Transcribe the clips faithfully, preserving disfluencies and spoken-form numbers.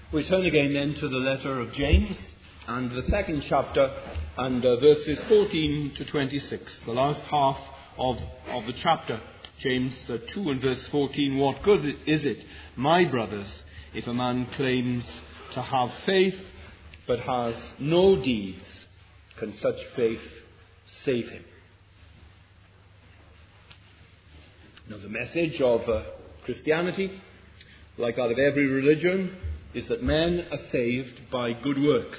We turn again then to the letter of James and the second chapter and uh, verses fourteen to twenty-six, the last half of, of the chapter. James uh, two and verse fourteen, "What good is it, my brothers, if a man claims to have faith but has no deeds? Can such faith save him?" Now, the message of uh, Christianity, like that of every religion, is that men are saved by good works.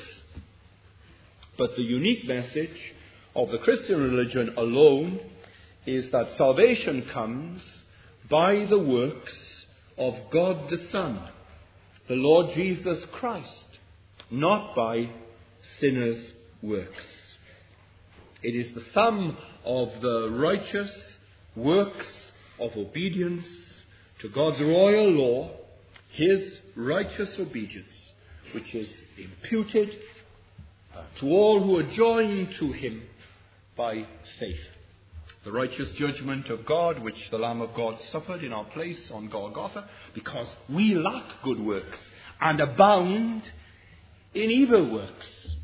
But the unique message of the Christian religion alone is that salvation comes by the works of God the Son, the Lord Jesus Christ, not by sinners' works. It is the sum of the righteous works of obedience to God's royal law, His righteous obedience, which is imputed uh, to all who are joined to Him by faith. The righteous judgment of God, which the Lamb of God suffered in our place on Golgotha, because we lack good works and abound in evil works.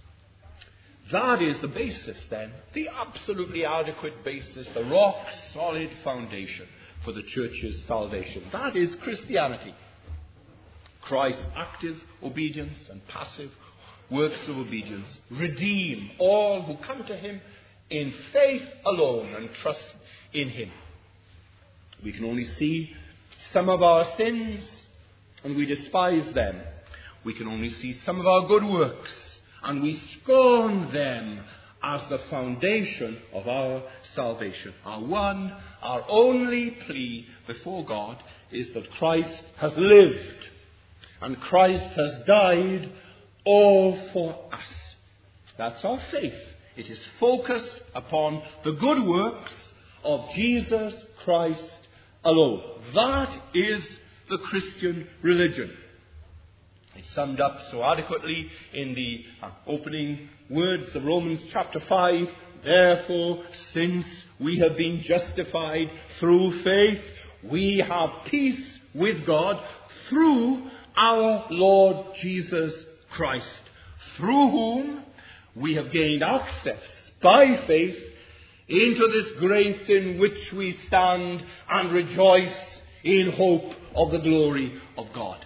That is the basis then, the absolutely adequate basis, the rock-solid foundation for the church's salvation. That is Christianity. Christ's active obedience and passive works of obedience redeem all who come to Him in faith alone and trust in Him. We can only see some of our sins and we despise them. We can only see some of our good works and we scorn them as the foundation of our salvation. Our one, our only plea before God is that Christ has lived and Christ has died all for us. That's our faith. It is focused upon the good works of Jesus Christ alone. That is the Christian religion. It's summed up so adequately in the uh, opening words of Romans chapter five. "Therefore, since we have been justified through faith, we have peace with God through our Lord Jesus Christ, through whom we have gained access by faith into this grace in which we stand and rejoice in hope of the glory of God."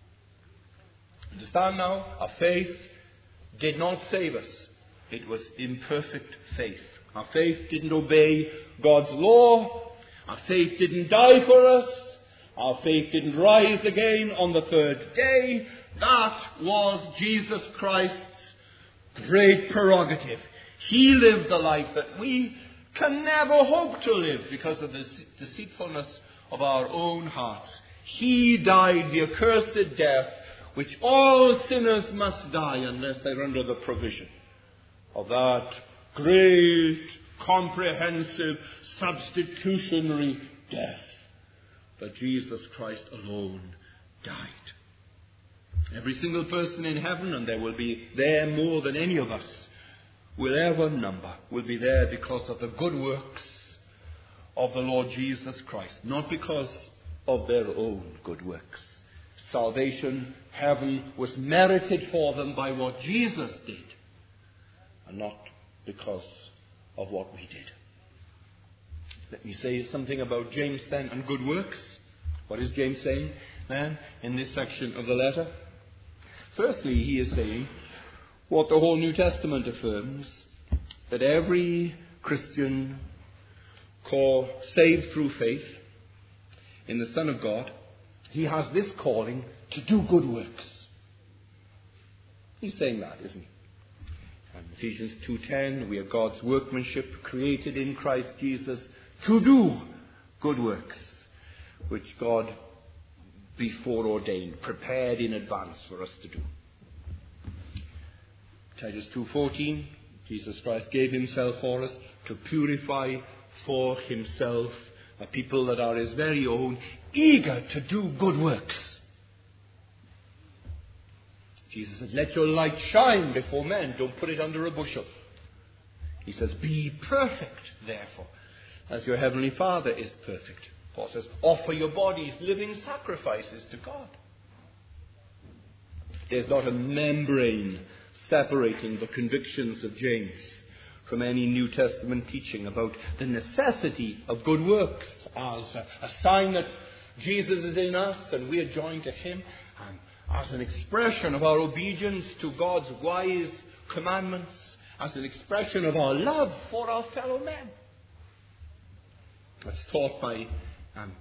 Understand now, our faith did not save us. It was imperfect faith. Our faith didn't obey God's law. Our faith didn't die for us. Our faith didn't rise again on the third day. That was Jesus Christ's great prerogative. He lived the life that we can never hope to live because of the deceitfulness of our own hearts. He died the accursed death which all sinners must die unless they're under the provision of that great, comprehensive, substitutionary death. But Jesus Christ alone died. Every single person in heaven, and there will be there more than any of us will ever number, will be there because of the good works of the Lord Jesus Christ, not because of their own good works. Salvation, heaven, was merited for them by what Jesus did, and not because of what we did. Let me say something about James then and good works. What is James saying then in this section of the letter? Firstly, he is saying what the whole New Testament affirms, that every Christian called saved through faith in the Son of God, he has this calling to do good works. He's saying that, isn't he? And Ephesians two ten, we are God's workmanship, created in Christ Jesus to do good works, which God before ordained, prepared in advance for us to do. Titus two fourteen, Jesus Christ gave himself for us to purify for himself a people that are his very own, eager to do good works. Jesus says, let your light shine before men. Don't put it under a bushel. He says, be perfect, therefore, as your heavenly Father is perfect. Paul says, offer your bodies living sacrifices to God. There's not a membrane separating the convictions of James from any New Testament teaching about the necessity of good works as a, a sign that Jesus is in us and we are joined to him, and as an expression of our obedience to God's wise commandments, as an expression of our love for our fellow men. That's taught by um,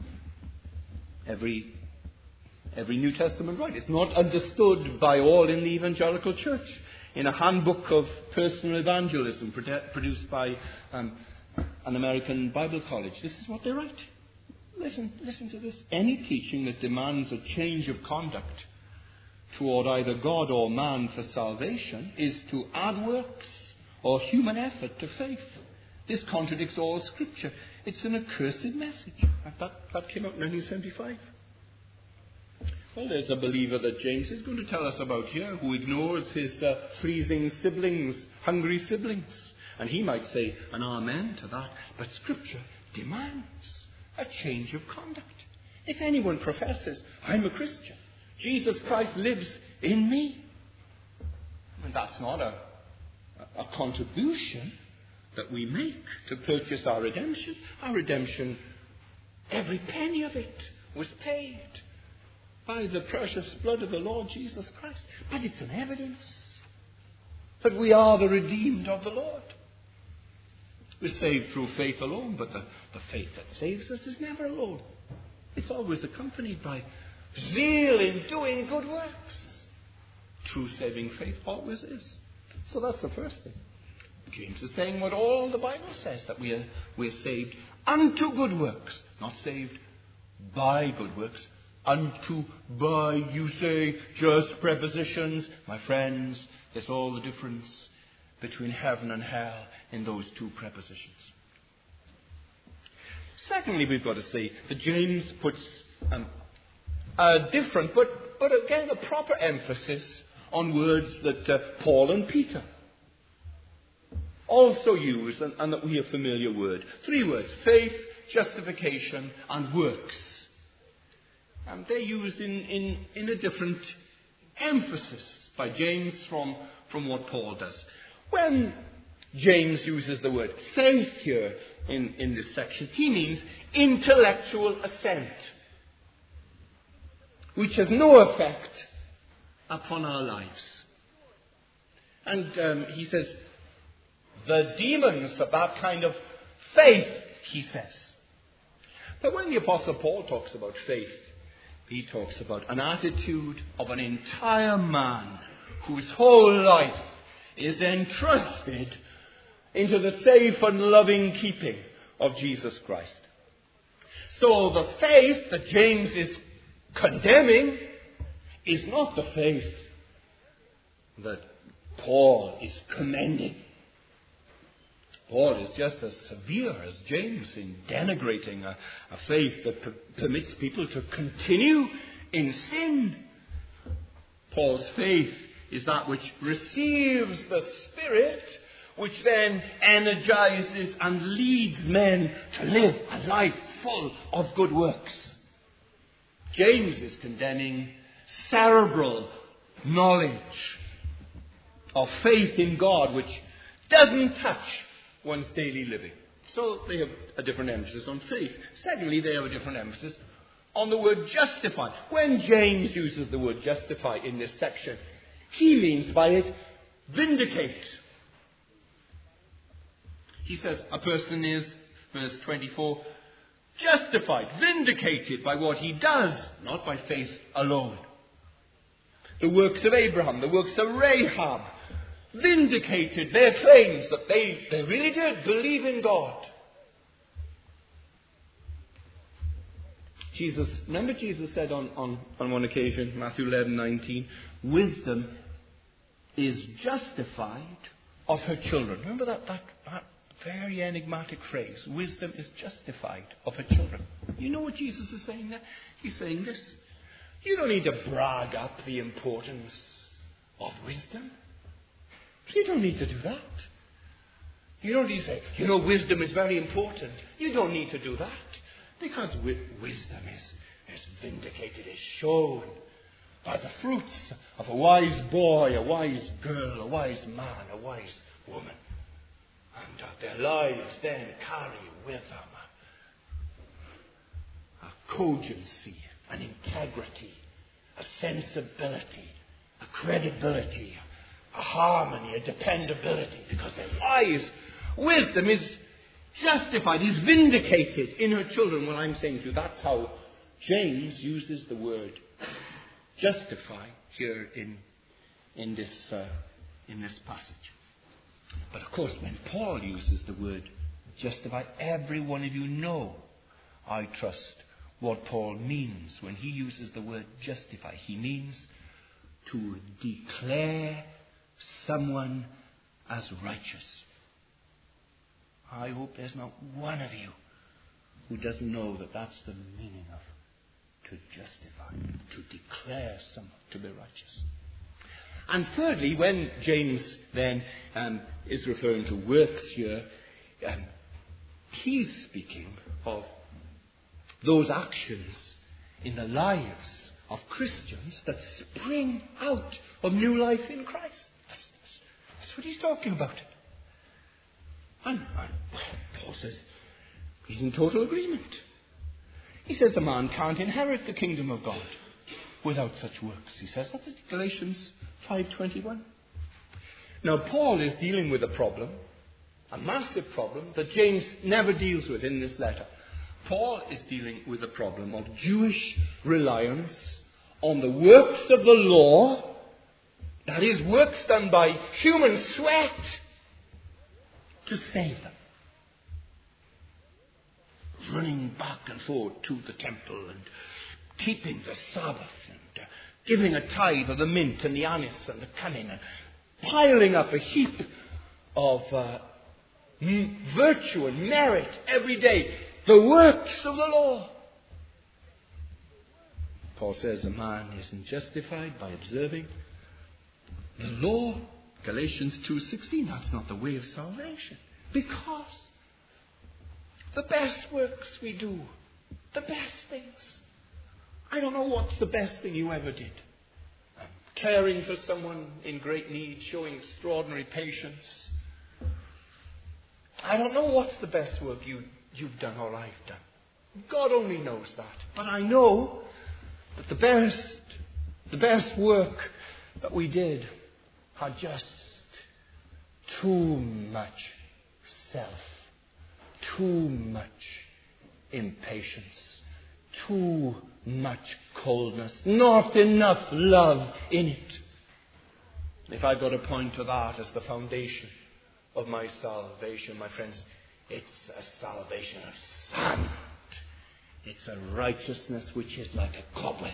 every every New Testament writer. It's not understood by all in the evangelical church. In a handbook of personal evangelism produced by um, an American Bible college, this is what they write. Listen, listen to this. Any teaching that demands a change of conduct toward either God or man for salvation is to add works or human effort to faith. This contradicts all Scripture. It's an accursed message. That, that came out in nineteen seventy-five. Well, there's a believer that James is going to tell us about here who ignores his uh, freezing siblings, hungry siblings. And he might say an amen to that. But Scripture demands a change of conduct. If anyone professes, I'm a Christian, Jesus Christ lives in me, and that's not a, a contribution that we make to purchase our redemption. Our redemption, every penny of it was paid by the precious blood of the Lord Jesus Christ. But it's an evidence that we are the redeemed of the Lord. We're saved through faith alone, but the, the faith that saves us is never alone. It's always accompanied by zeal in doing good works. True saving faith always is. So that's the first thing. James is saying what all the Bible says, that we are, we are saved unto good works, not saved by good works. Unto, by, you say, just prepositions. My friends, there's all the difference between heaven and hell in those two prepositions. Secondly, we've got to say that James puts um, a different, but, but again, a proper emphasis on words that uh, Paul and Peter also use, and, and that we are familiar with. Three words: faith, justification, and works. And they're used in, in, in a different emphasis by James from, from what Paul does. When James uses the word faith here in, in this section, he means intellectual assent, which has no effect upon our lives. And um, he says, the demons of that kind of faith, he says. But when the Apostle Paul talks about faith, he talks about an attitude of an entire man whose whole life is entrusted into the safe and loving keeping of Jesus Christ. So the faith that James is condemning is not the faith that Paul is commending. Paul is just as severe as James in denigrating a, a faith that per- permits people to continue in sin. Paul's faith is that which receives the Spirit, which then energizes and leads men to live a life full of good works. James is condemning cerebral knowledge of faith in God, which doesn't touch one's daily living. So they have a different emphasis on faith. Secondly, they have a different emphasis on the word justify. When James uses the word justify in this section, he means by it vindicate. He says a person is, verse twenty-four, justified, vindicated by what he does, not by faith alone. The works of Abraham, the works of Rahab, vindicated their claims that they, they really did believe in God. Jesus, remember Jesus said on, on, on one occasion, Matthew eleven nineteen, wisdom is justified of her children. Remember that, that, that very enigmatic phrase, wisdom is justified of her children. You know what Jesus is saying there? He's saying this: you don't need to brag up the importance of wisdom. You don't need to do that. You don't need to say, you know, wisdom is very important. You don't need to do that. Because wi- wisdom is, is vindicated, is shown by the fruits of a wise boy, a wise girl, a wise man, a wise woman. And uh, their lives then carry with them a, a cogency, an integrity, a sensibility, a credibility, a harmony, a dependability, because their wise wisdom is justified, is vindicated in her children. What I'm saying to you, that's how James uses the word justify here in, in, this, uh, in this passage. But of course, when Paul uses the word justify, every one of you know, I trust, what Paul means when he uses the word justify. He means to declare someone as righteous. I hope there's not one of you who doesn't know that that's the meaning of to justify, to declare someone to be righteous. And thirdly, when James then um, is referring to works here, um, he's speaking of those actions in the lives of Christians that spring out of new life in Christ. That's, that's, that's what he's talking about. And, and Paul says he's in total agreement. He says a man can't inherit the kingdom of God without such works. He says that's Galatians five twenty-one. Now Paul is dealing with a problem, a massive problem that James never deals with in this letter. Paul is dealing with the problem of Jewish reliance on the works of the law, that is, works done by human sweat, to save them. Running back and forth to the temple and keeping the Sabbath and uh, giving a tithe of the mint and the anise and the cunning and piling up a heap of uh, m- virtue and merit every day. The works of the law. Paul says a man isn't justified by observing the law. Galatians two sixteen, that's not the way of salvation. Because the best works we do, the best things. I don't know what's the best thing you ever did. Caring for someone in great need, showing extraordinary patience. I don't know what's the best work you, you've done or I've done. God only knows that. But I know that the best, the best work that we did had just too much self, too much impatience, too much coldness, not enough love in it. If I've got to point to that as the foundation of my salvation, my friends, it's a salvation of sand. It's a righteousness which is like a cobweb.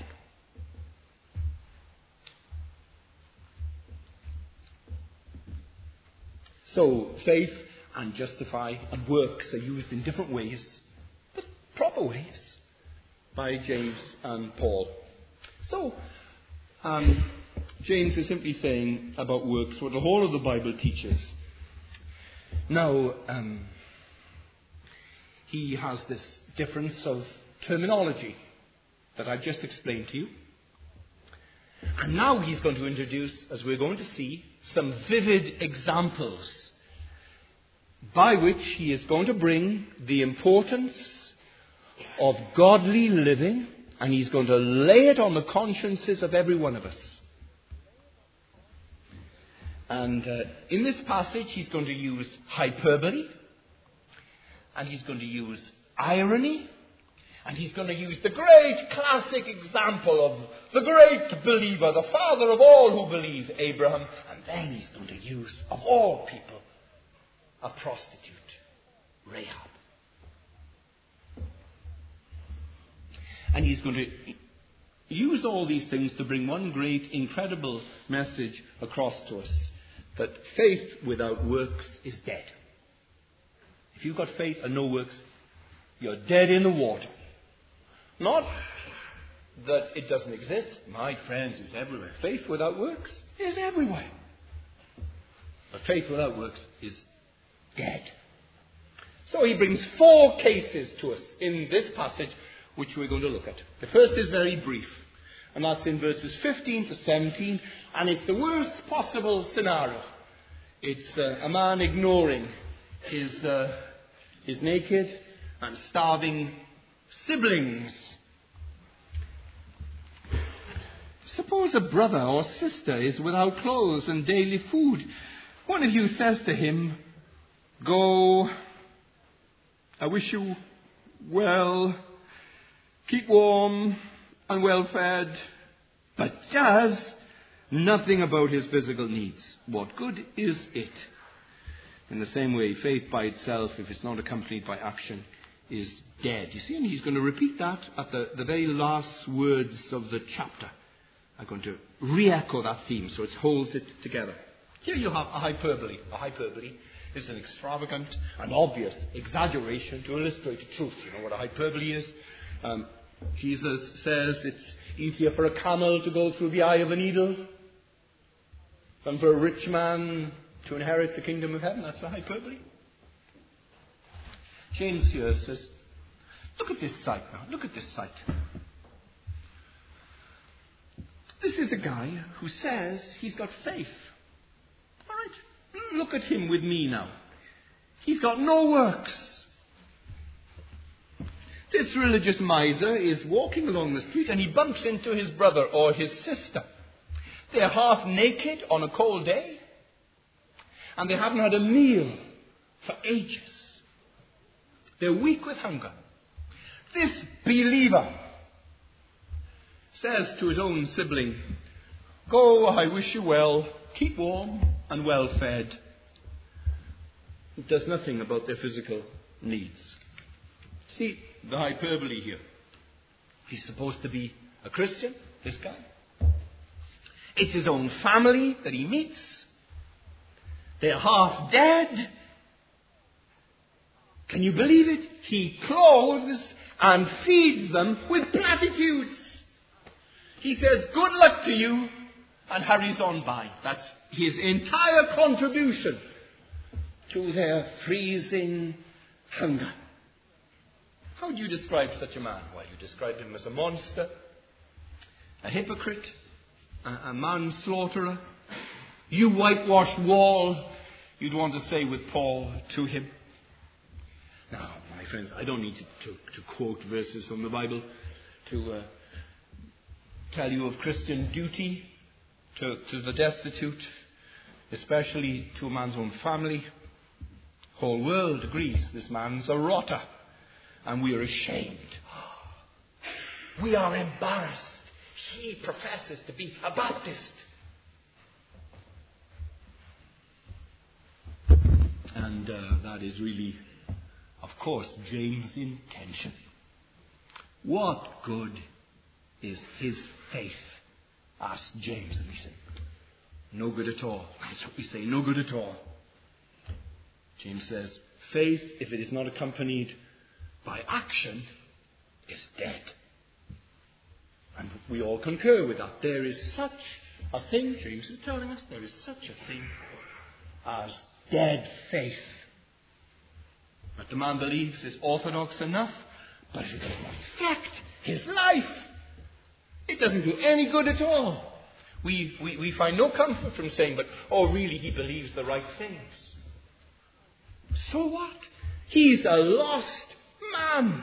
So faith and justify and works are used in different ways, but proper ways, by James and Paul. So um, James is simply saying about works what the whole of the Bible teaches. Now, um, he has this difference of terminology that I've just explained to you. And now he's going to introduce, as we're going to see, some vivid examples by which he is going to bring the importance of godly living, and he's going to lay it on the consciences of every one of us. And uh, in this passage, he's going to use hyperbole, and he's going to use irony, and he's going to use the great classic example of the great believer, the father of all who believe, Abraham. And then he's going to use, of all people, a prostitute, Rahab. And he's going to use all these things to bring one great, incredible message across to us. That faith without works is dead. If you've got faith and no works, you're dead in the water. Not that it doesn't exist. My friends, it's everywhere. Faith without works is everywhere. But faith without works is dead. So he brings four cases to us in this passage, which we're going to look at. The first is very brief. And that's in verses fifteen to seventeen. And it's the worst possible scenario. It's uh, a man ignoring his, uh, his naked and starving siblings. Suppose a brother or sister is without clothes and daily food. One of you says to him, "Go, I wish you well, keep warm and well fed," but does nothing about his physical needs. What good is it? In the same way, faith by itself, if it's not accompanied by action, is dead. You see, and he's going to repeat that at the, the very last words of the chapter. I'm going to re-echo that theme so it holds it together. Here you have a hyperbole. A hyperbole is an extravagant and obvious exaggeration to illustrate the truth. You know what a hyperbole is? Um, Jesus says it's easier for a camel to go through the eye of a needle than for a rich man to inherit the kingdom of heaven. That's a hyperbole. James here says, look at this sight now. Look at this sight. This is a guy who says he's got faith. All right, look at him with me now. He's got no works. This religious miser is walking along the street and he bumps into his brother or his sister. They're half naked on a cold day and they haven't had a meal for ages. They're weak with hunger. This believer says to his own sibling, "Go, I wish you well, keep warm and well fed." It does nothing about their physical needs. See the hyperbole here. He's supposed to be a Christian, this guy. It's his own family that he meets. They're half dead. Can you believe it? He clothes and feeds them with platitudes. He says, "Good luck to you," and hurries on by. That's his entire contribution to their freezing hunger. How do you describe such a man? Well, you describe him as a monster, a hypocrite, a, a manslaughterer. You whitewashed wall, you'd want to say with Paul to him. Now, my friends, I don't need to, to, to quote verses from the Bible to uh, tell you of Christian duty to, to the destitute, especially to a man's own family. The whole world agrees this man's a rotter, and we are ashamed. We are embarrassed. He professes to be a Baptist. And uh, that is really, of course, James' intention. What good is his faith? Asked James. And we say, no good at all. That's what we say, no good at all. James says, faith, if it is not accompanied by action, is dead. And we all concur with that. There is such a thing, James is telling us, there is such a thing as dead faith. What the man believes is orthodox enough, but it does not affect his life. It doesn't do any good at all. We, we, we find no comfort from saying, but, oh, really, he believes the right things. So what? He's a lost man.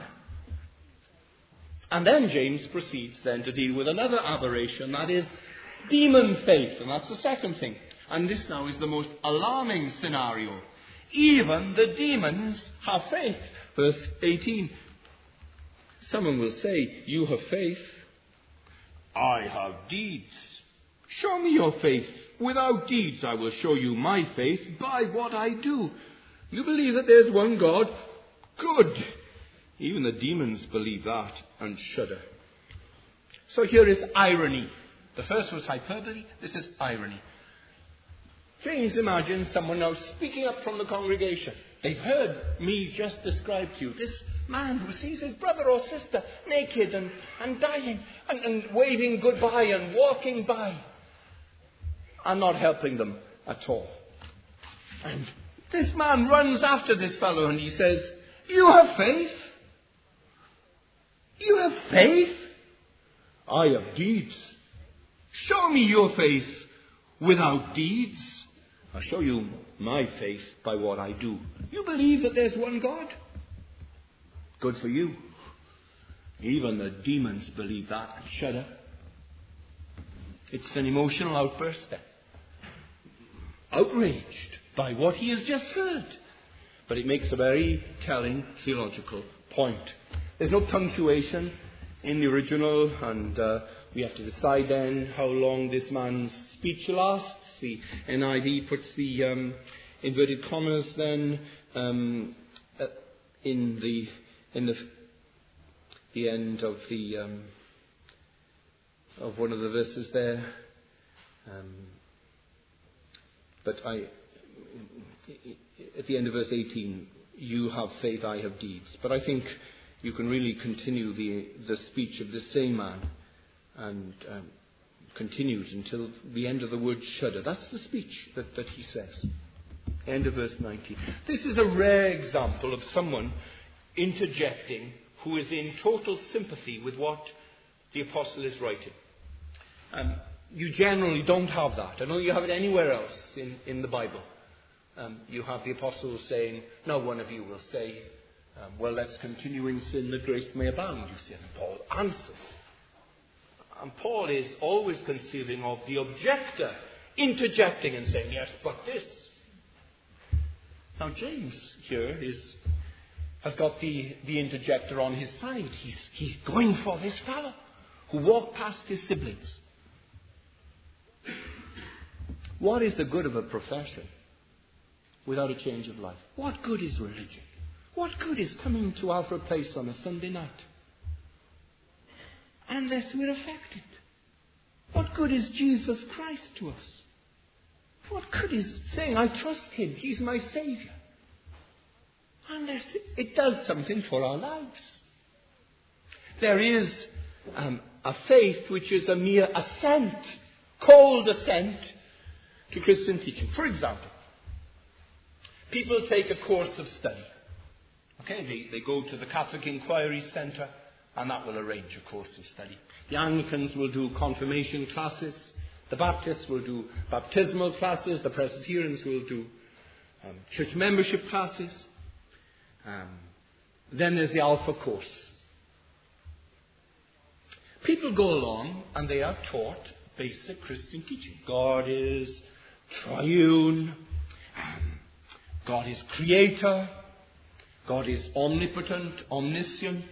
And then James proceeds then to deal with another aberration, that is demon faith. And that's the second thing. And this now is the most alarming scenario. Even the demons have faith. Verse eighteen. Someone will say, you have faith. I have deeds. Show me your faith. Without deeds I will show you my faith by what I do. You believe that there's one God? Good. Even the demons believe that and shudder. So here is irony. The first was hyperbole. This is irony. James imagines someone now speaking up from the congregation. They've heard me just describe to you this man who sees his brother or sister naked and, and dying and, and waving goodbye and walking by and not helping them at all. And this man runs after this fellow and he says, you have faith? You have faith? I have deeds. Show me your faith without deeds. I'll show you my faith by what I do. You believe that there's one God? Good for you. Even the demons believe that and shudder. It's an emotional outburst then. Outraged by what he has just heard. But it makes a very telling theological point. There's no punctuation in the original, and uh, we have to decide then how long this man's speech lasts. The N I V puts the um, inverted commas then um, uh, in the in the the end of the um, of one of the verses there. Um, but I, at the end of verse eighteen, you have faith, I have deeds. But I think you can really continue the the speech of the same man and um, continues until the end of the word shudder. That's the speech that, that he says. End of verse nineteen. This is a rare example of someone interjecting who is in total sympathy with what the apostle is writing. Um, you generally don't have that. I know you have it anywhere else in, in the Bible. Um, you have the apostle saying, no one of you will say, um, well, let's continue in sin that grace may abound, you see. And Paul answers. And Paul is always conceiving of the objector interjecting and saying, yes, but this. Now James here is, has got the, the interjector on his side. He's, he's going for this fellow who walked past his siblings. What is the good of a profession without a change of life? What good is religion? What good is coming to Alfred Place on a Sunday night? Unless we're affected. What good is Jesus Christ to us? What good is saying, I trust him, he's my Saviour? Unless it, it does something for our lives. There is um, a faith which is a mere assent, cold assent to Christian teaching. For example, people take a course of study. Okay, they, they go to the Catholic Inquiry Centre, and that will arrange a course of study. The Anglicans will do confirmation classes. The Baptists will do baptismal classes. The Presbyterians will do um, church membership classes. Um, then there's the Alpha course. People go along and they are taught basic Christian teaching. God is triune. Um, God is creator. God is omnipotent, omniscient.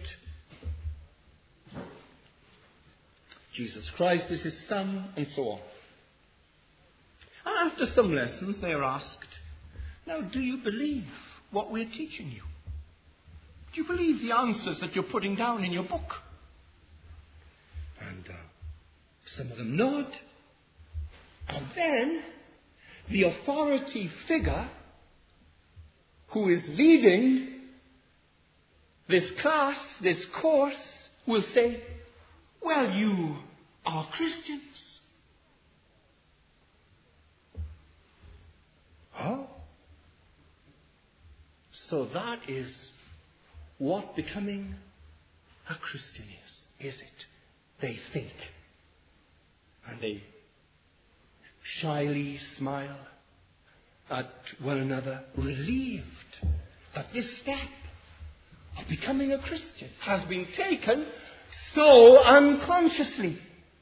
Jesus Christ is his Son, and so on. And after some lessons, they are asked, now, do you believe what we're teaching you? Do you believe the answers that you're putting down in your book? And uh, some of them nod. And then the authority figure who is leading this class, this course, will say, well, you are Christians. Oh? So that is what becoming a Christian is, is it? They think. And they shyly smile at one another, relieved that this step of becoming a Christian has been taken so unconsciously.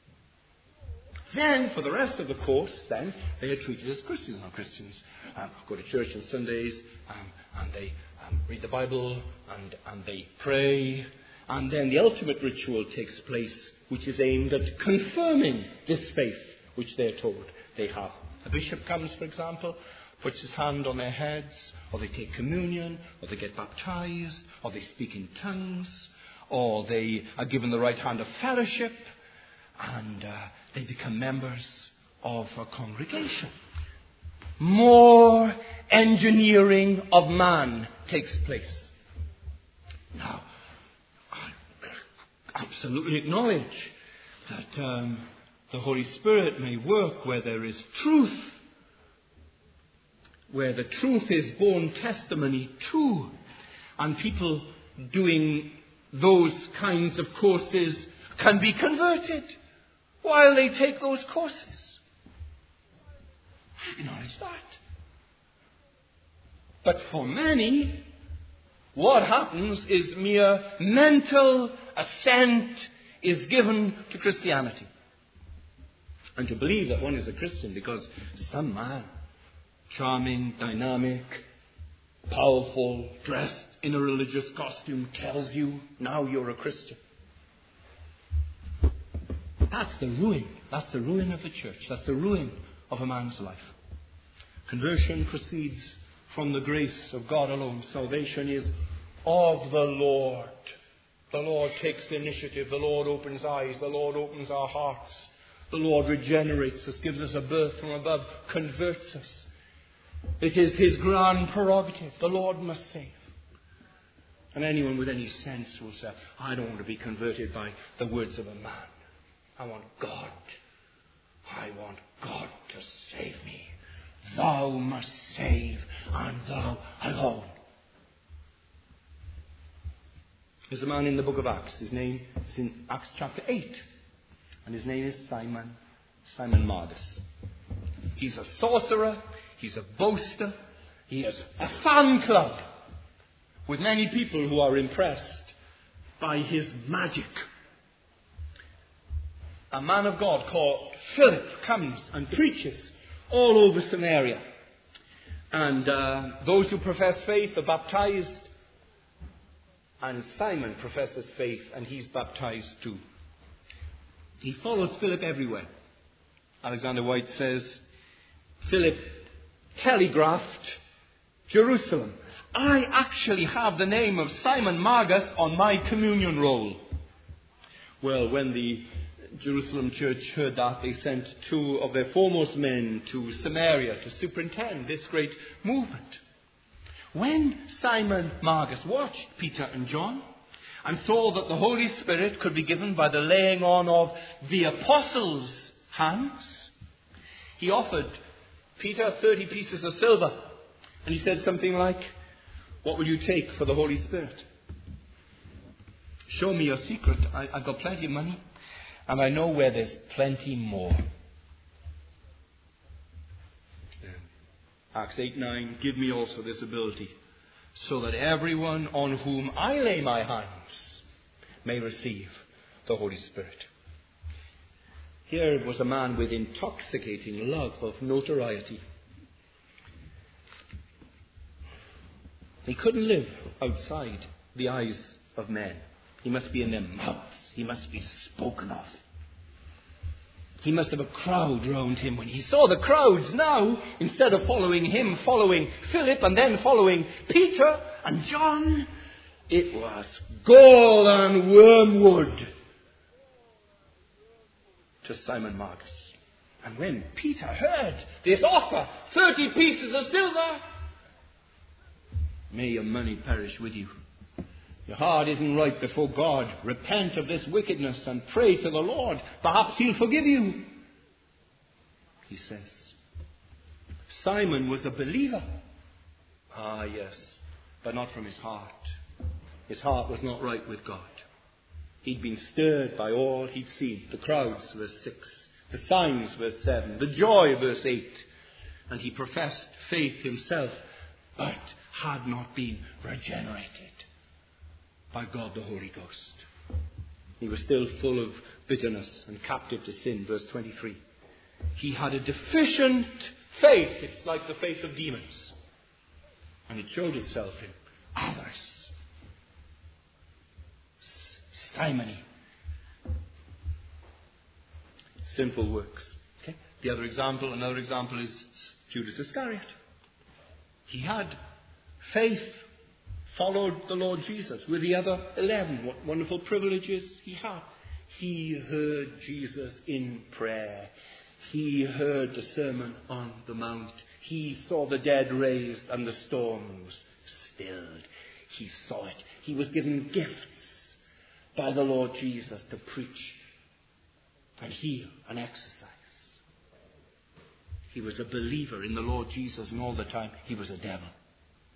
Then, for the rest of the course, then, they are treated as Christians. Now, Christians um, go to church on Sundays, um, and they um, read the Bible, and, and they pray. And then the ultimate ritual takes place, which is aimed at confirming this faith, which they're told they have. A bishop comes, for example, puts his hand on their heads, or they take communion, or they get baptized, or they speak in tongues, or they are given the right hand of fellowship, and uh, they become members of a congregation. More engineering of man takes place. Now, I absolutely acknowledge that um, the Holy Spirit may work where there is truth, where the truth is borne testimony to, and people doing those kinds of courses can be converted while they take those courses. I acknowledge that. But for many, what happens is mere mental assent is given to Christianity. And to believe that one is a Christian because some man, charming, dynamic, powerful, dressed in a religious costume, tells you, now you're a Christian. That's the ruin. That's the ruin of the church. That's the ruin of a man's life. Conversion proceeds from the grace of God alone. Salvation is of the Lord. The Lord takes the initiative. The Lord opens eyes. The Lord opens our hearts. The Lord regenerates us, gives us a birth from above, converts us. It is His grand prerogative. The Lord must save. And anyone with any sense will say, I don't want to be converted by the words of a man. I want God. I want God to save me. Thou must save, and thou alone. There's a man in the book of Acts. His name is in Acts chapter eight. And his name is Simon, Simon Magus. He's a sorcerer. He's a boaster. He has a fan club with many people who are impressed by his magic. A man of God called Philip comes and preaches all over Samaria. And uh, those who profess faith are baptized. And Simon professes faith and he's baptized too. He follows Philip everywhere. Alexander White says, Philip telegraphed Jerusalem, I actually have the name of Simon Magus on my communion roll. Well, when the Jerusalem church heard that, they sent two of their foremost men to Samaria to superintend this great movement. When Simon Magus watched Peter and John and saw that the Holy Spirit could be given by the laying on of the apostles' hands, he offered Peter thirty pieces of silver. And he said something like, what will you take for the Holy Spirit? Show me your secret. I, I've got plenty of money. And I know where there's plenty more. Acts eight nine, give me also this ability, so that everyone on whom I lay my hands may receive the Holy Spirit. Here was a man with intoxicating love of notoriety. He couldn't live outside the eyes of men. He must be in their mouths. He must be spoken of. He must have a crowd round him. When he saw the crowds now, instead of following him, following Philip and then following Peter and John, it was gall and wormwood to Simon Magus. And when Peter heard this offer, thirty pieces of silver, may your money perish with you. Your heart isn't right before God. Repent of this wickedness and pray to the Lord. Perhaps He'll forgive you. He says. Simon was a believer. Ah, yes, but not from his heart. His heart was not right with God. He'd been stirred by all he'd seen. The crowds, verse six. The signs, verse seven. The joy, verse eight. And he professed faith himself, but had not been regenerated by God the Holy Ghost. He was still full of bitterness and captive to sin. Verse twenty-three. He had a deficient faith. It's like the faith of demons. And it showed itself in others. Simony. Sinful works. Okay? The other example, another example is Judas Iscariot. He had faith, followed the Lord Jesus with the other eleven. What wonderful privileges he had. He heard Jesus in prayer. He heard the Sermon on the Mount. He saw the dead raised and the storms stilled. He saw it. He was given gifts by the Lord Jesus to preach and heal and exercise. He was a believer in the Lord Jesus, and all the time he was a devil.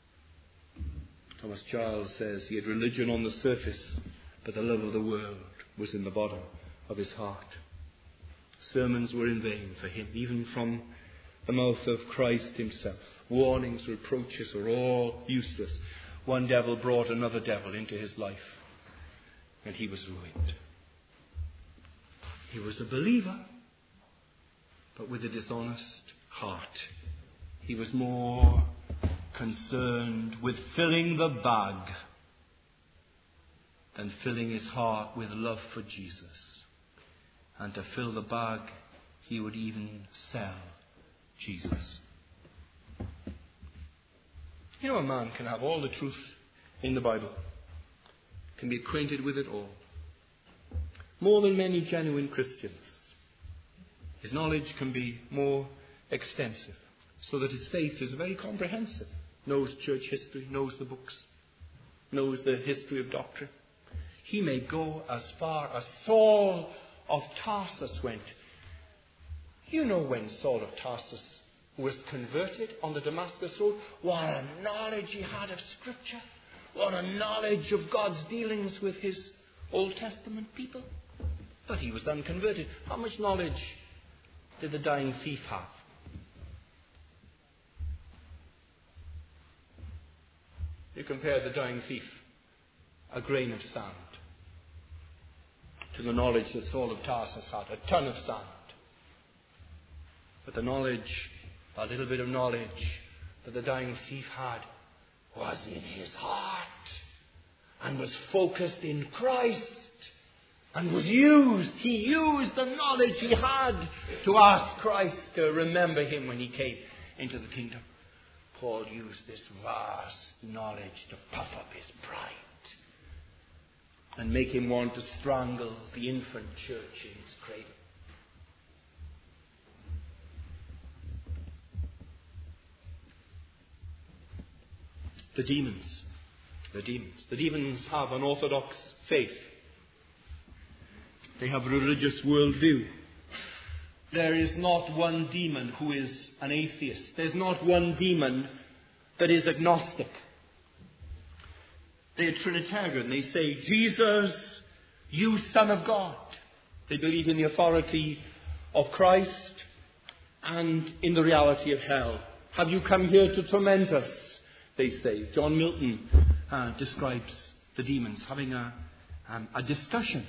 Thomas Charles says he had religion on the surface, but the love of the world was in the bottom of his heart. Sermons were in vain for him, even from the mouth of Christ himself. Warnings, reproaches were all useless. One devil brought another devil into his life, and he was ruined. He was a believer, but with a dishonest heart. He was more concerned with filling the bag than filling his heart with love for Jesus. And to fill the bag, he would even sell Jesus. You know, a man can have all the truth in the Bible, can be acquainted with it all, more than many genuine Christians. His knowledge can be more extensive, so that his faith is very comprehensive. Knows church history, knows the books, knows the history of doctrine. He may go as far as Saul of Tarsus went. You know, when Saul of Tarsus was converted on the Damascus road, what a knowledge he had of Scripture. What a knowledge of God's dealings with his Old Testament people. But he was unconverted. How much knowledge did the dying thief have? You compare the dying thief, a grain of sand, to the knowledge that Saul of Tarsus had, a ton of sand. But the knowledge, a little bit of knowledge that the dying thief had, was in his heart and was focused in Christ and was used. He used the knowledge he had to ask Christ to remember him when he came into the kingdom. Paul used this vast knowledge to puff up his pride and make him want to strangle the infant church in its cradle. The demons, the demons, the demons have an orthodox faith. They have a religious worldview. There is not one demon who is an atheist. There's not one demon that is agnostic. They are Trinitarian. They say, Jesus, you Son of God. They believe in the authority of Christ and in the reality of hell. Have you come here to torment us? They say. John Milton uh, describes the demons having a, um, a discussion.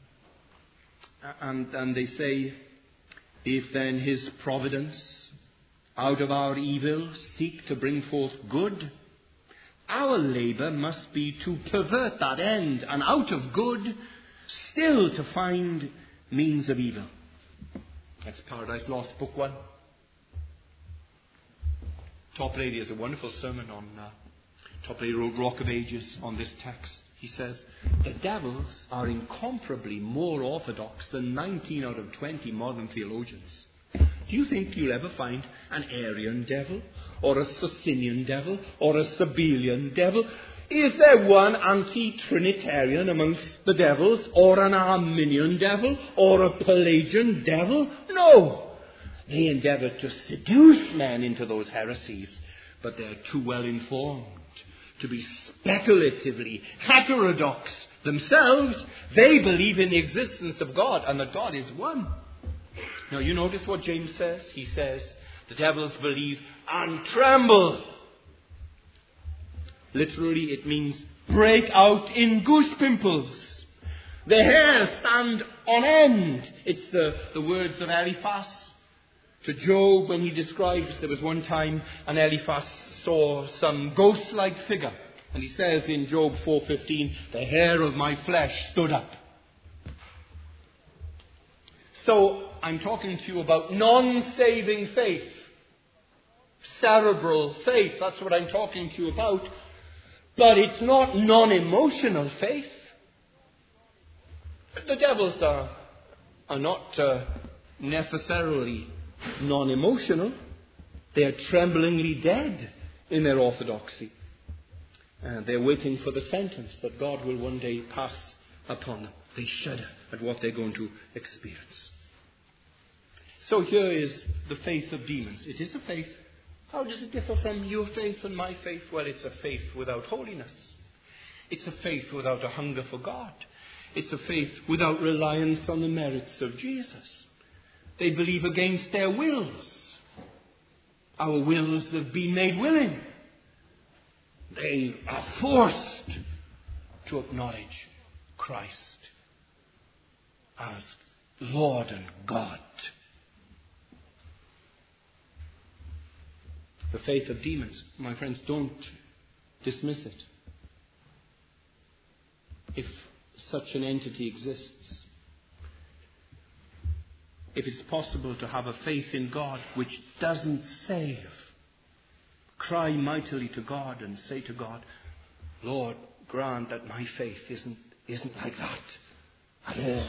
And, and they say, if then his providence out of our evil seek to bring forth good, our labour must be to pervert that end, and out of good still to find means of evil. That's Paradise Lost, Book One. Toplady has a wonderful sermon on uh, Toplady wrote Rock of Ages on this text. He says, the devils are incomparably more orthodox than nineteen out of twenty modern theologians. Do you think you'll ever find an Arian devil, or a Socinian devil, or a Sabellian devil? Is there one anti-Trinitarian amongst the devils, or an Arminian devil, or a Pelagian devil? No! They endeavour to seduce men into those heresies, but they're too well informed to be speculatively heterodox themselves. They believe in the existence of God and that God is one. Now you notice what James says? He says, the devils believe and tremble. Literally it means break out in goose pimples. Their hairs stand on end. It's the, the words of Eliphaz to Job when he describes, there was one time an Eliphaz saw some ghost-like figure. And he says in Job four fifteen, the hair of my flesh stood up. So I'm talking to you about non-saving faith. Cerebral faith, that's what I'm talking to you about. But it's not non-emotional faith. The devils are, are not uh, necessarily non-emotional. They are tremblingly dead in their orthodoxy. And they're waiting for the sentence that God will one day pass upon them. They shudder at what they're going to experience. So here is the faith of demons. It is a faith. How does it differ from your faith and my faith? Well, it's a faith without holiness. It's a faith without a hunger for God. It's a faith without reliance on the merits of Jesus. They believe against their wills. Our wills have been made willing. They are forced to acknowledge Christ as Lord and God. The faith of demons, my friends, don't dismiss it. If such an entity exists, if it's possible to have a faith in God which doesn't save, cry mightily to God and say to God, Lord, grant that my faith isn't, isn't like that at all.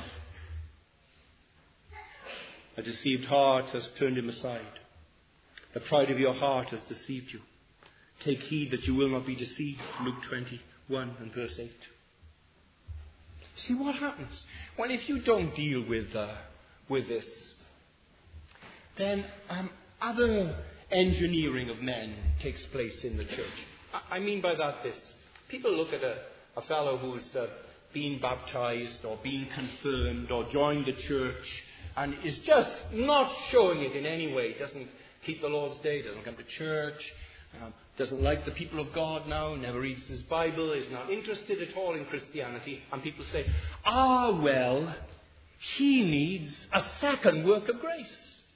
A deceived heart has turned him aside. The pride of your heart has deceived you. Take heed that you will not be deceived. Luke twenty-one and verse eight. See what happens? Well, if you don't deal with uh, with this, then um, other engineering of men takes place in the church. I, I mean by that this. People look at a, a fellow who's uh, been baptized or been confirmed or joined the church and is just not showing it in any way, doesn't keep the Lord's Day, doesn't come to church, um, doesn't like the people of God now, never reads his Bible, is not interested at all in Christianity. And people say, ah, well, he needs a second work of grace.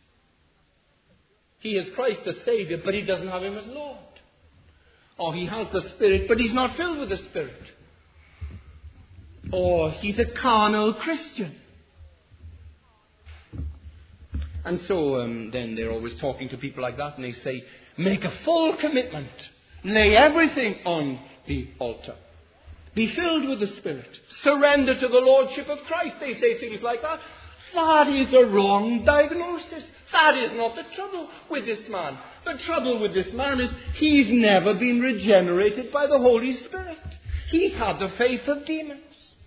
He has Christ as Saviour, but he doesn't have him as Lord. Or he has the Spirit, but he's not filled with the Spirit. Or he's a carnal Christian. And so um, then they're always talking to people like that, and they say, make a full commitment. Lay everything on the altar. Be filled with the Spirit. Surrender to the Lordship of Christ. They say things like that. That is a wrong diagnosis. That is not the trouble with this man. The trouble with this man is he's never been regenerated by the Holy Spirit. He's had the faith of demons.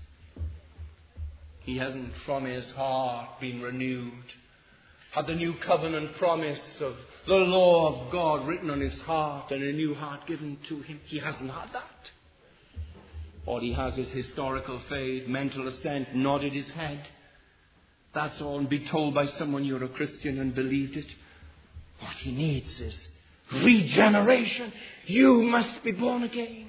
He hasn't from his heart been renewed. Had the new covenant promise of the law of God written on his heart and a new heart given to him. He hasn't had that. All he has is historical faith, mental assent, nodded his head. That's all, and be told by someone you're a Christian and believed it. What he needs is regeneration. You must be born again.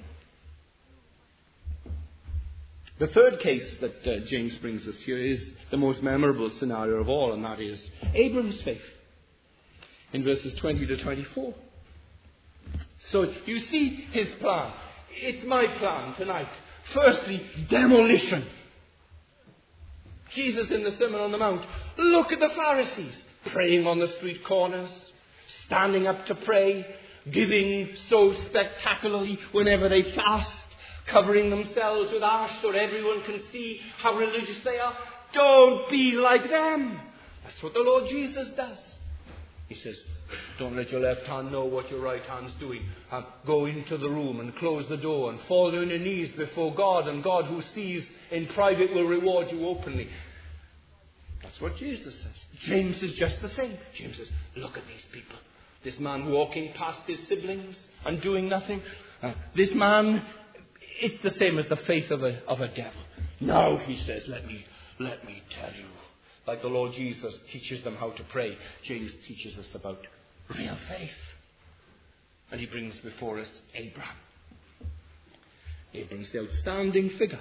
The third case that uh, James brings us here is the most memorable scenario of all, and that is Abram's faith. In verses twenty to twenty-four. So you see his plan. It's my plan tonight. Firstly, demolition. Jesus in the Sermon on the Mount. Look at the Pharisees praying on the street corners, standing up to pray, giving so spectacularly whenever they fast, covering themselves with ash so everyone can see how religious they are. Don't be like them. That's what the Lord Jesus does. He says, don't let your left hand know what your right hand's doing. Uh, go into the room and close the door and fall on your knees before God, and God who sees in private will reward you openly. That's what Jesus says. James is just the same. James says, look at these people. This man walking past his siblings and doing nothing. Uh, this man, it's the same as the faith of a, of a devil. Now, he says, let me, let me tell you. Like the Lord Jesus teaches them how to pray, James teaches us about real faith. And he brings before us Abraham. Abraham's the outstanding figure.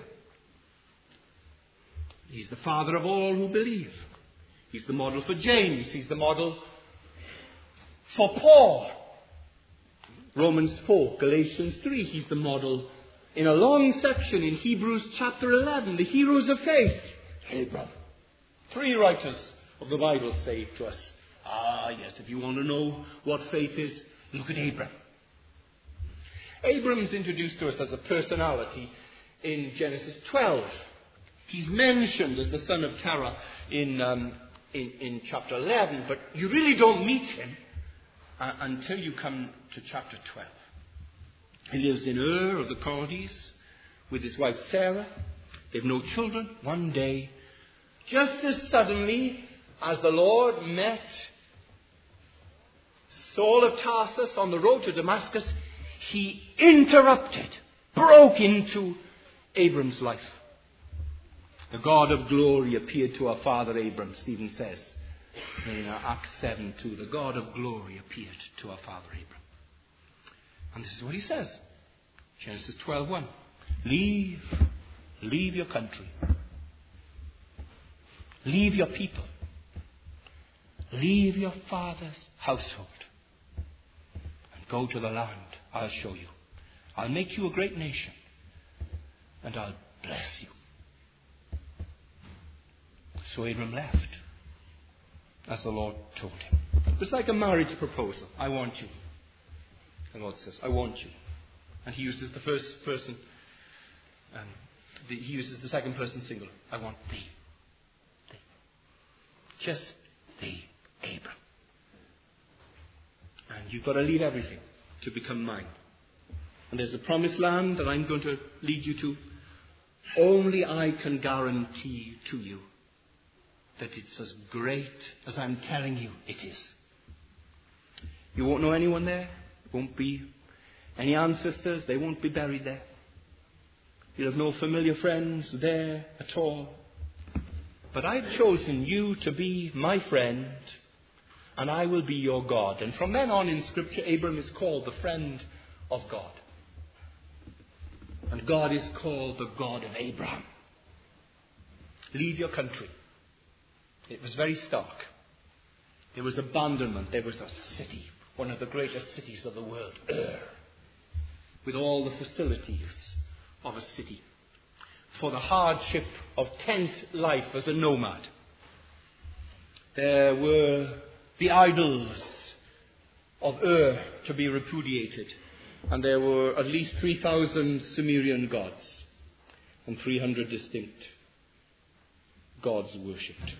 He's the father of all who believe. He's the model for James. He's the model for Paul. Romans four, Galatians three. He's the model in a long section in Hebrews chapter eleven. The heroes of faith. Abraham. Three writers of the Bible say to us, ah, yes, if you want to know what faith is, look at Abraham. Abraham's introduced to us as a personality in Genesis twelve. He's mentioned as the son of Terah in, um, in, in chapter eleven, but you really don't meet him uh, until you come to chapter twelve. He lives in Ur of the Chaldees with his wife Sarah. They have no children. One day, just as suddenly as the Lord met Saul of Tarsus on the road to Damascus, he interrupted, broke into Abram's life. The God of glory appeared to our father Abram, Stephen says in Acts seven two. The God of glory appeared to our father Abram. And this is what he says. Genesis twelve one. Leave, leave your country. Leave your people. Leave your father's household. And go to the land I'll show you. I'll make you a great nation. And I'll bless you. So Abram left, as the Lord told him. It was like a marriage proposal. I want you. And the Lord says, I want you. And he uses the first person, and the, he uses the second person singular. I want thee. Thee. Just thee, Abram. And you've got to leave everything to become mine. And there's a promised land that I'm going to lead you to. Only I can guarantee to you that it's as great as I'm telling you it is. You won't know anyone there. Won't be any ancestors. They won't be buried there. You'll have no familiar friends there at all. But I've chosen you to be my friend, and I will be your God. And from then on in Scripture, Abram is called the friend of God. And God is called the God of Abraham. Leave your country. It was very stark. There was abandonment. There was a city, one of the greatest cities of the world, Ur, with all the facilities of a city, for the hardship of tent life as a nomad. There were the idols of Ur to be repudiated, and there were at least three thousand Sumerian gods and three hundred distinct gods worshipped.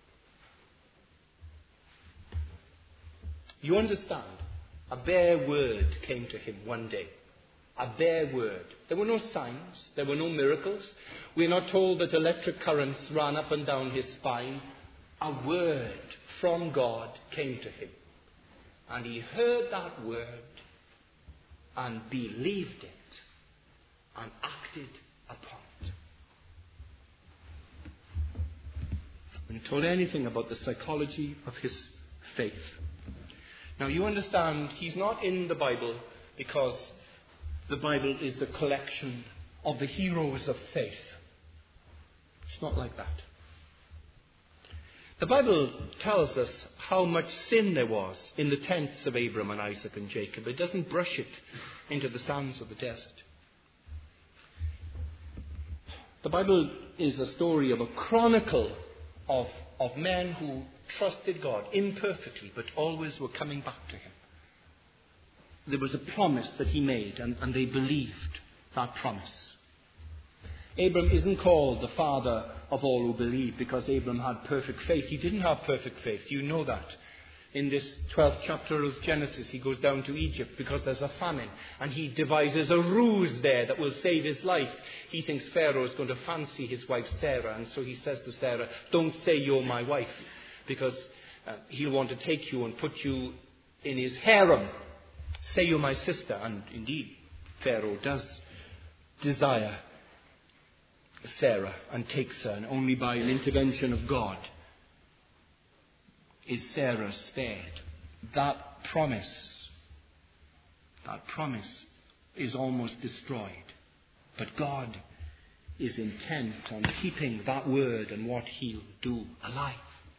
You understand, a bare word came to him one day. A bare word. There were no signs. There were no miracles. We're not told that electric currents ran up and down his spine. A word from God came to him. And he heard that word and believed it and acted upon it. We're not told anything about the psychology of his faith. Now you understand, he's not in the Bible because the Bible is the collection of the heroes of faith. It's not like that. The Bible tells us how much sin there was in the tents of Abram and Isaac and Jacob. It doesn't brush it into the sands of the desert. The Bible is a story of a chronicle of, of men who trusted God imperfectly, but always were coming back to him. There was a promise that he made, and, and they believed that promise. Abram isn't called the father of all who believe because Abram had perfect faith. He didn't have perfect faith. You know that. In this twelfth chapter of Genesis, he goes down to Egypt because there's a famine, and he devises a ruse there that will save his life. He thinks Pharaoh is going to fancy his wife Sarah, and so he says to Sarah, don't say you're my wife, because uh, he'll want to take you and put you in his harem. Say you're my sister. And indeed, Pharaoh does desire Sarah and takes her, and only by an intervention of God is Sarah spared. That promise, that promise is almost destroyed. But God is intent on keeping that word and what he'll do alive.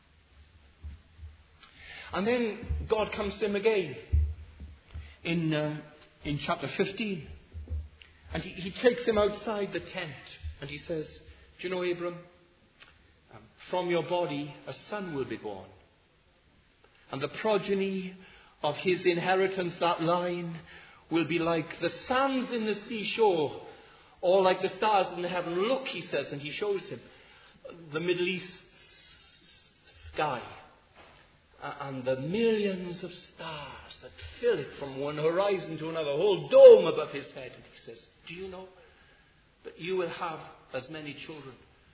And then God comes to him again in uh, in chapter fifteen. And he, he takes him outside the tent and he says, do you know, Abram, um, from your body a son will be born. And the progeny of his inheritance, that line, will be like the sands in the seashore, or like the stars in the heaven. Look, he says, and he shows him the Middle East sky. And the millions of stars that fill it from one horizon to another, a whole dome above his head. And he says, do you know that you will have as many children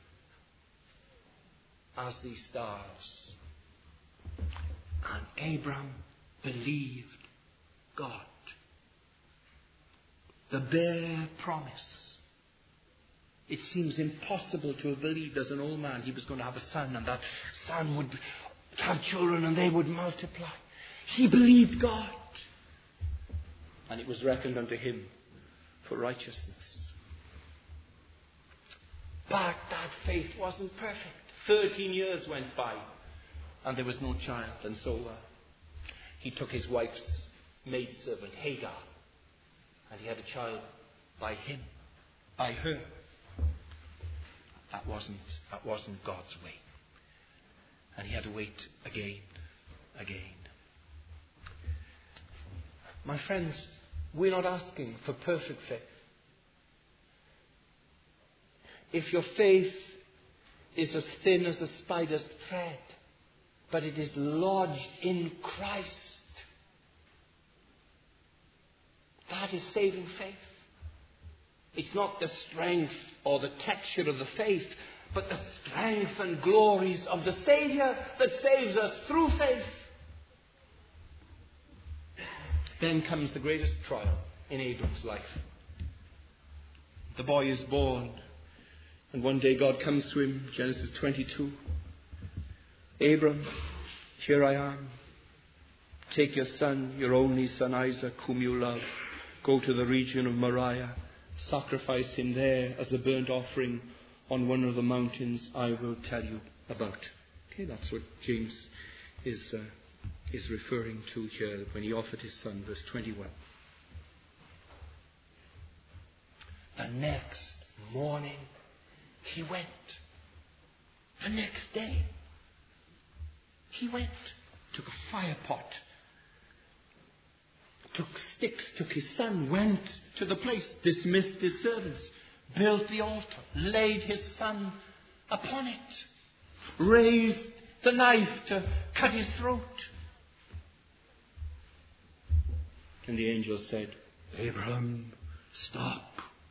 as these stars? And Abram believed God. The bare promise It seems impossible to have believed as an old man he was going to have a son, and that son would have children and they would multiply. He believed God, and it was reckoned unto him for righteousness. But that faith wasn't perfect. Thirteen years went by and there was no child, and so uh, he took his wife's maidservant Hagar, and he had a child by him, by her. That wasn't, that wasn't God's way. And he had to wait again, again. My friends, we're not asking for perfect faith. If your faith is as thin as a spider's thread, but it is lodged in Christ, that is saving faith. It's not the strength or the texture of the faith, but the strength and glories of the Saviour that saves us through faith. Then comes the greatest trial in Abram's life. The boy is born, and one day God comes to him, Genesis twenty-two. Abram, here I am. Take your son, your only son Isaac, whom you love. Go to the region of Moriah. Sacrifice him there as a burnt offering on one of the mountains I will tell you about. Okay, that's what James is uh, is referring to here when he offered his son, verse twenty-one. The next morning he went. The next day he went. Took a fire pot. Took sticks, took his son, went to the place, dismissed his servants, built the altar, laid his son upon it, raised the knife to cut his throat. And the angel said, Abraham, stop.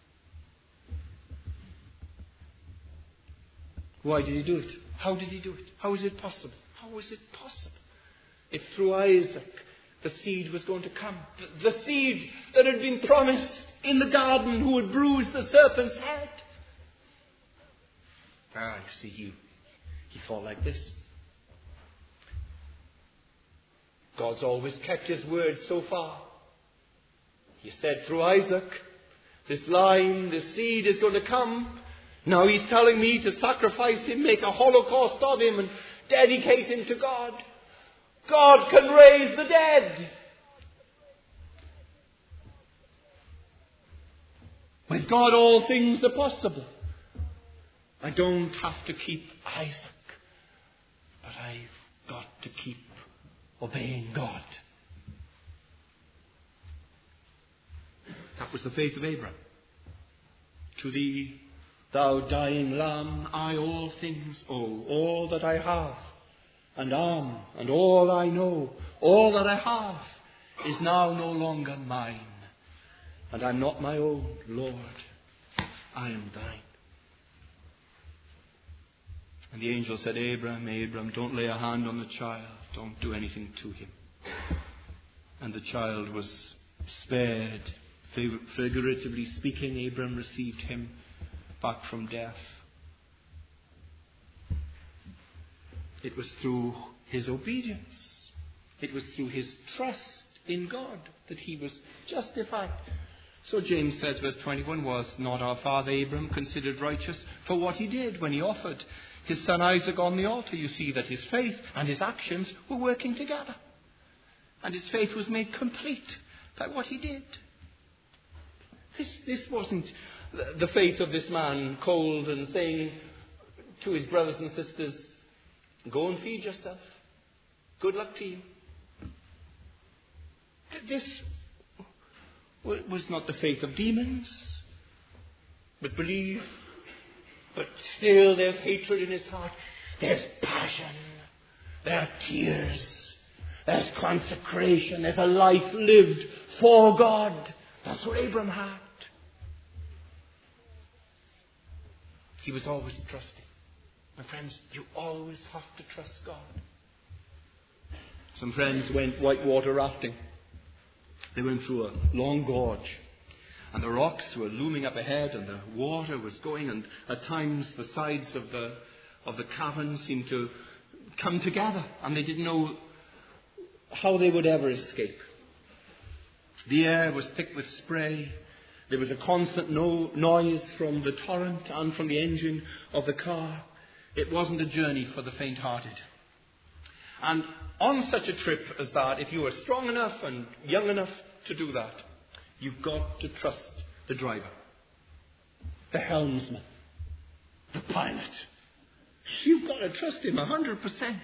Why did he do it? How did he do it? How is it possible? How is it possible? If through Isaac the seed was going to come, the, the seed that had been promised in the garden, who would bruise the serpent's head. Ah, you see, he, he thought like this. God's always kept his word so far. He said through Isaac, this line, this seed is going to come. Now he's telling me to sacrifice him, make a holocaust of him, and dedicate him to God. God can raise the dead. With God all things are possible. I don't have to keep Isaac, but I've got to keep obeying God. That was the faith of Abraham. To thee, thou dying lamb, I all things owe, all that I have and am, and all I know, all that I have is now no longer mine. And I'm not my own, Lord, I am thine. And the angel said, Abraham, Abraham, don't lay a hand on the child, don't do anything to him. And the child was spared. Figuratively speaking, Abraham received him back from death. It was through his obedience. It was through his trust in God that he was justified. So James says, verse twenty-one, was not our father Abraham considered righteous for what he did when he offered his son Isaac on the altar? You see that his faith and his actions were working together. And his faith was made complete by what he did. This, this wasn't the faith of this man, cold and saying to his brothers and sisters, go and feed yourself. Good luck to you. This was not the faith of demons, but believe. But still there's hatred in his heart. There's passion. There are tears. There's consecration. There's a life lived for God. That's what Abraham had. He was always trusting. My friends, you always have to trust God. Some friends went whitewater rafting. They went through a long gorge. And the rocks were looming up ahead, and the water was going, and at times the sides of the of the cavern seemed to come together, and they didn't know how they would ever escape. The air was thick with spray. There was a constant no- noise from the torrent and from the engine of the car. It wasn't a journey for the faint-hearted. And on such a trip as that, if you are strong enough and young enough to do that, you've got to trust the driver, the helmsman, the pilot. You've got to trust him a hundred percent.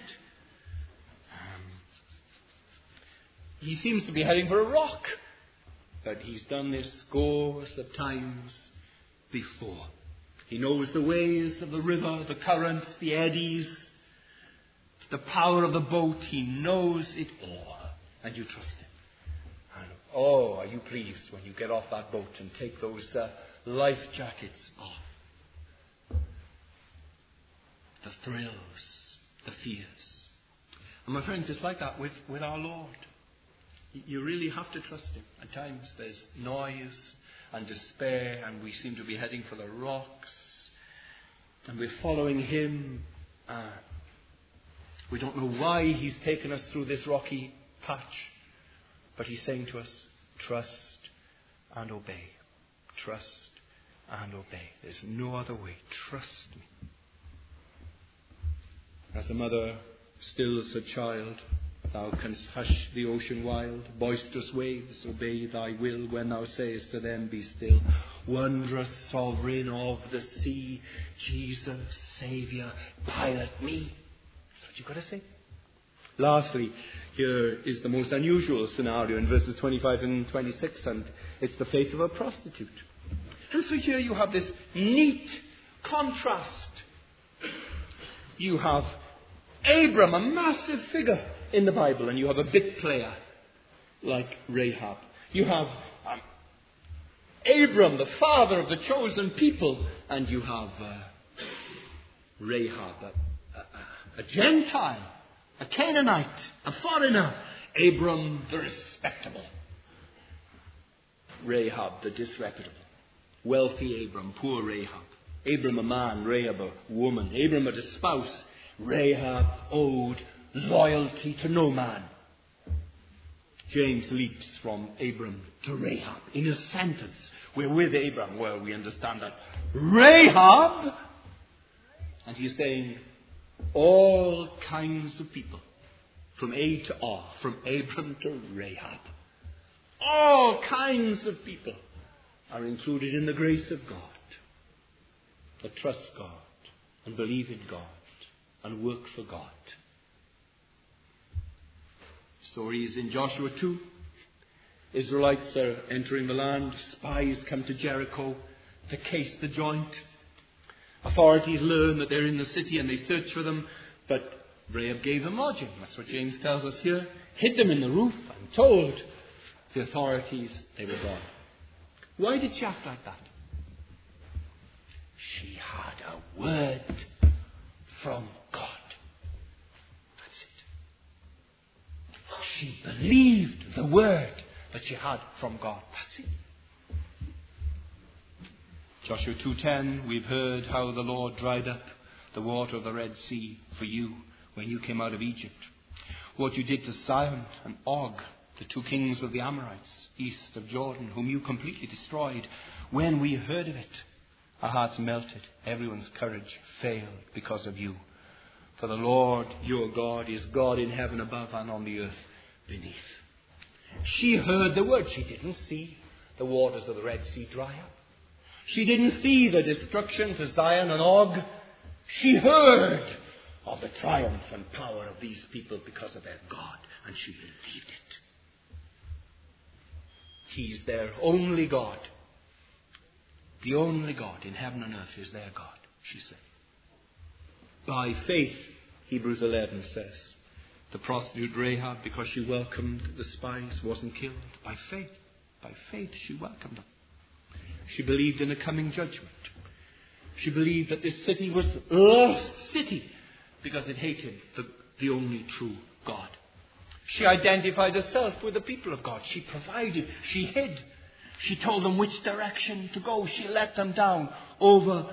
He seems to be heading for a rock, but he's done this scores of times before. He knows the ways of the river, the currents, the eddies, the power of the boat. He knows it all, and you trust him. And oh, are you pleased when you get off that boat and take those uh, life jackets off? The thrills, the fears. And my friends, it's like that with, with our Lord. You really have to trust him. At times there's noise and despair, and we seem to be heading for the rocks, and we're following him. Uh, we don't know why he's taken us through this rocky patch, but he's saying to us, trust and obey. Trust and obey. There's no other way. Trust me. As a mother stills her child, thou canst hush the ocean wild, boisterous waves obey thy will when thou sayest to them, be still. Wondrous sovereign of the sea, Jesus, Saviour, pilot me. That's what you've got to say. Lastly, here is the most unusual scenario in verses twenty-five and twenty-six, and it's the faith of a prostitute. And so here you have this neat contrast. You have Abram, a massive figure in the Bible, and you have a bit player like Rahab. You have um, Abram, the father of the chosen people, and you have uh, Rahab, a, a, a Gentile, a Canaanite, a foreigner. Abram, the respectable. Rahab, the disreputable. Wealthy Abram, poor Rahab. Abram, a man. Rahab, a woman. Abram, a spouse. Rahab owed loyalty to no man. James leaps from Abram to Rahab in a sentence. We're with Abram. Well, we understand that. Rahab! And he's saying all kinds of people, from A to R, from Abram to Rahab. All kinds of people are included in the grace of God. That trust God and believe in God and work for God. Story is in Joshua two. Israelites are entering the land. Spies come to Jericho to case the joint. Authorities learn that they're in the city and they search for them. But Rahab gave them lodging. That's what James tells us here. Hid them in the roof and told the authorities they were gone. Why did she act like that? She had a word from God. That's it. She believed the word that she had from God. That's it. Joshua two ten, we've heard how the Lord dried up the water of the Red Sea for you when you came out of Egypt. What you did to Sihon and Og, the two kings of the Amorites, east of Jordan, whom you completely destroyed. When we heard of it, our hearts melted. Everyone's courage failed because of you. For the Lord your God is God in heaven above and on the earth beneath. She heard the word. She didn't see the waters of the Red Sea dry up. She didn't see the destruction to Zion and Og. She heard of the triumph and power of these people because of their God, and she believed it. He's their only God. The only God in heaven and earth is their God, she said. By faith, Hebrews eleven says, the prostitute Rahab, because she welcomed the spies, wasn't killed. By faith, by faith she welcomed them. She believed in a coming judgment. She believed that this city was a lost city because it hated the, the only true God. She identified herself with the people of God. She provided, she hid. She told them which direction to go. She let them down over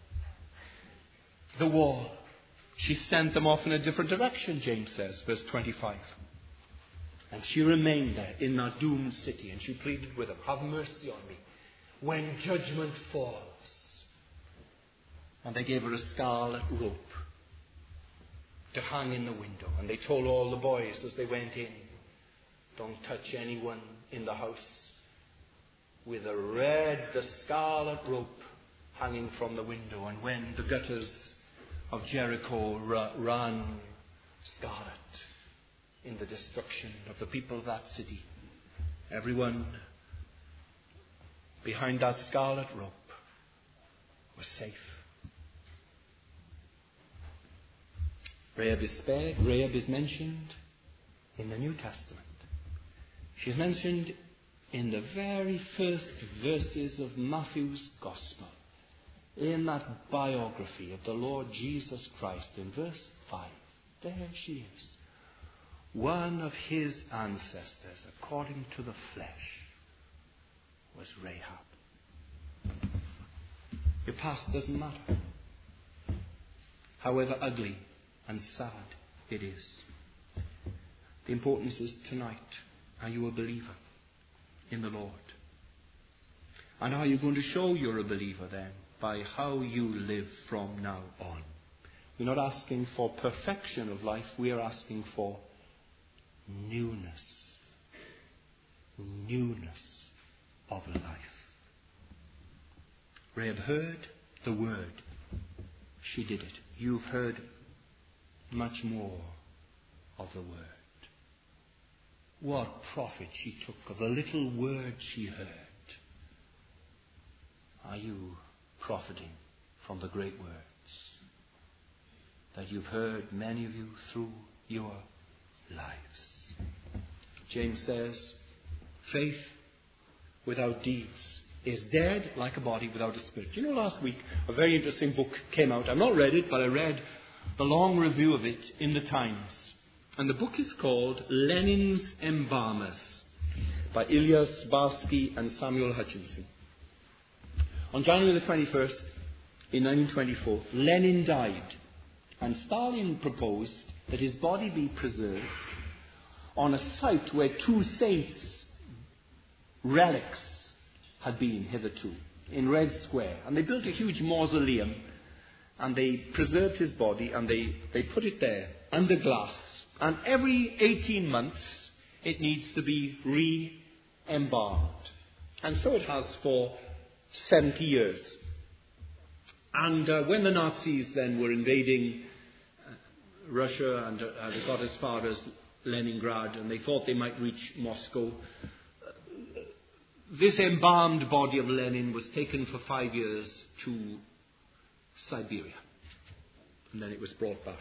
the wall. She sent them off in a different direction, James says, verse twenty-five. And she remained there in that doomed city, and she pleaded with them, have mercy on me when judgment falls. And they gave her a scarlet rope to hang in the window. And they told all the boys as they went in, don't touch anyone in the house with the red, the scarlet rope hanging from the window. And when the gutters of Jericho ra- ran scarlet in the destruction of the people of that city, everyone behind that scarlet rope was safe. Rahab is spared. Rahab is mentioned in the New Testament. She's mentioned in the very first verses of Matthew's Gospel, in that biography of the Lord Jesus Christ, in verse five. There she is. One of his ancestors, according to the flesh, was Rahab. Your past doesn't matter, however ugly and sad it is. The importance is tonight, are you a believer in the Lord? And are you going to show you're a believer then by how you live from now on? We're not asking for perfection of life, we are asking for newness. Newness of life. Rahab heard the word. She did it. You've heard much more of the word. What profit she took of the little word she heard. Are you profiting from the great words that you've heard, many of you, through your lives? James says, faith without deeds is dead like a body without a spirit. You know, last week a very interesting book came out. I've not read it, but I read the long review of it in the Times. And the book is called Lenin's Embalmers by Ilya Spassky and Samuel Hutchinson. On January the twenty-first, in nineteen twenty-four, Lenin died, and Stalin proposed that his body be preserved on a site where two saints' relics had been hitherto, in Red Square. And they built a huge mausoleum, and they preserved his body, and they, they put it there under glass. And every eighteen months, it needs to be re-embalmed. And so it has for seventy years. And uh, when the Nazis then were invading uh, Russia, and uh, they got as far as Leningrad, and they thought they might reach Moscow, uh, this embalmed body of Lenin was taken for five years to Siberia. And then it was brought back.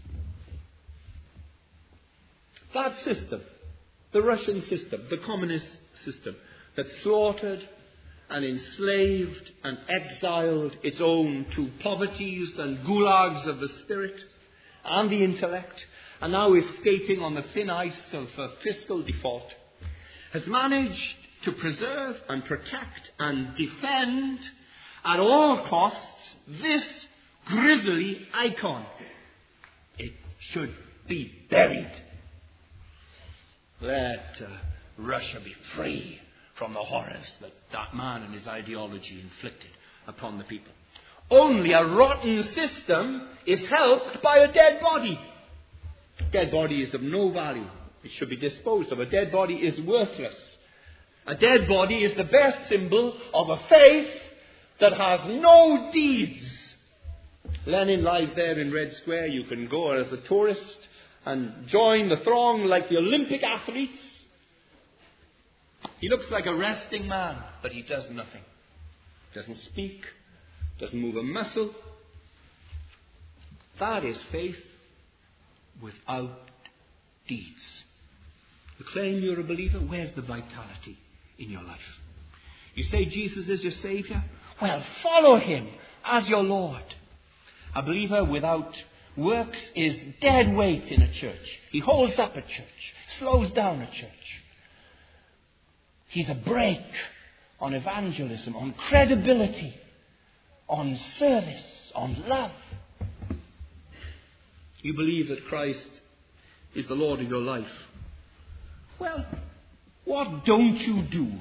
That system, the Russian system, the communist system, that slaughtered and enslaved and exiled its own to poverties and gulags of the spirit and the intellect, and now is skating on the thin ice of uh, fiscal default, has managed to preserve and protect and defend at all costs this grisly icon. It should be buried. Let uh, Russia be free from the horrors that that man and his ideology inflicted upon the people. Only a rotten system is helped by a dead body. A dead body is of no value. It should be disposed of. A dead body is worthless. A dead body is the best symbol of a faith that has no deeds. Lenin lies there in Red Square. You can go as a tourist and join the throng like the Olympic athletes. He looks like a resting man, but he does nothing. Doesn't speak, doesn't move a muscle. That is faith without deeds. You claim you're a believer, where's the vitality in your life? You say Jesus is your Saviour? Well, follow him as your Lord. A believer without works is dead weight in a church. He holds up a church, slows down a church. He's a brake on evangelism, on credibility, on service, on love. You believe that Christ is the Lord of your life. Well, what don't you do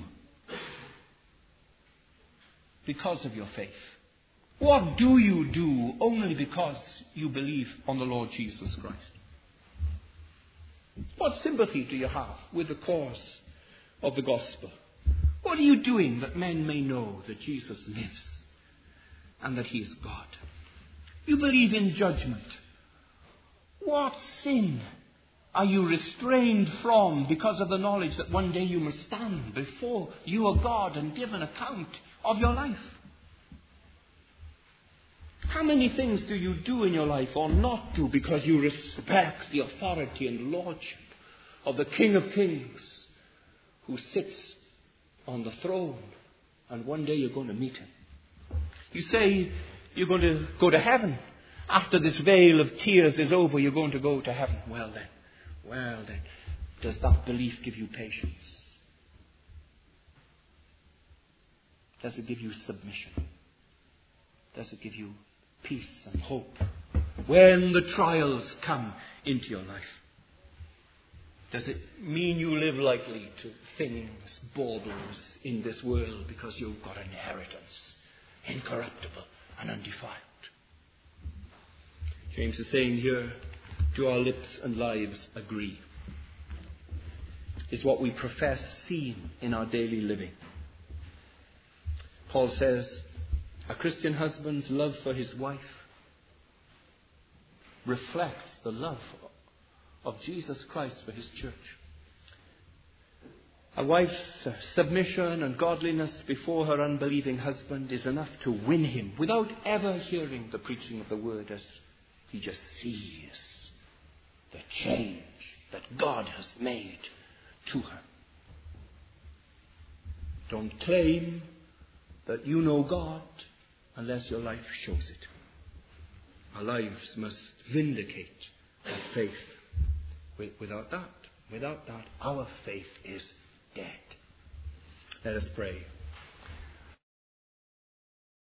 because of your faith? What do you do only because you believe on the Lord Jesus Christ? What sympathy do you have with the cause of the gospel? What are you doing that men may know that Jesus lives and that he is God? You believe in judgment. What sin are you restrained from because of the knowledge that one day you must stand before your God and give an account of your life? How many things do you do in your life or not do because you respect the authority and lordship of the King of Kings who sits on the throne, and one day you're going to meet him? You say you're going to go to heaven. After this veil of tears is over, you're going to go to heaven. Well then, well then, does that belief give you patience? Does it give you submission? Does it give you peace and hope when the trials come into your life? Does it mean you live lightly to things, baubles in this world because you've got an inheritance, incorruptible and undefiled? James is saying here, do our lips and lives agree? Is what we profess seen in our daily living? Paul says, a Christian husband's love for his wife reflects the love of Jesus Christ for his church. A wife's submission and godliness before her unbelieving husband is enough to win him without ever hearing the preaching of the word, as he just sees the change that God has made to her. Don't claim that you know God unless your life shows it. Our lives must vindicate our faith. Without that, without that, our faith is dead. Let us pray.